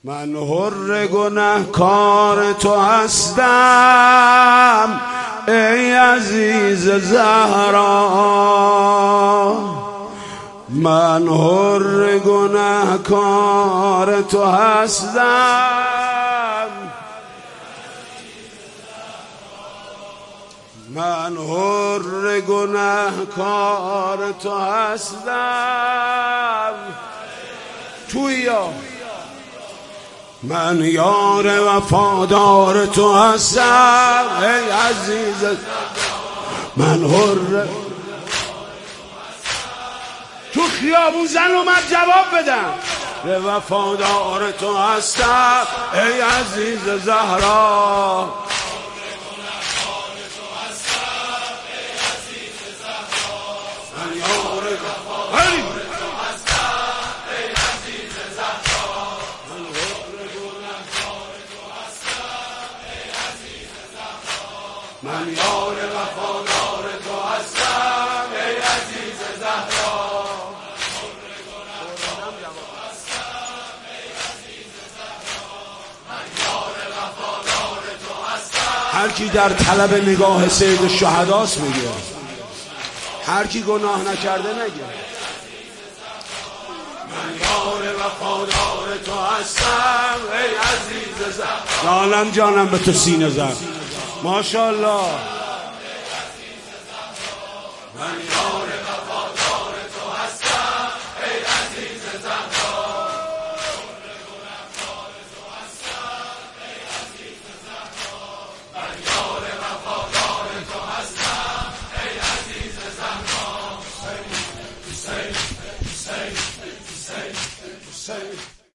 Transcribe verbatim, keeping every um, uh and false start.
من حر گنهکار تو هستم ای عزیز زهرا، من حر گنهکار تو هستم، من حر گنهکار تو هستم. تویا من یار وفادار تو هستم ای عزیز، من حر تو خیابون زن اومد جواب بدم وفادار تو هستم ای عزیز زهرا، من یار من یار وفادار تو هستم ای عزیز زهرا، هر کی در طلب نگاه سید الشهداست میگه، هر کی گناه نکرده نگه. من یار وفادار تو هستم ای عزیز زهرا، جانم جانم به تو سینه زد ماشاءالله. من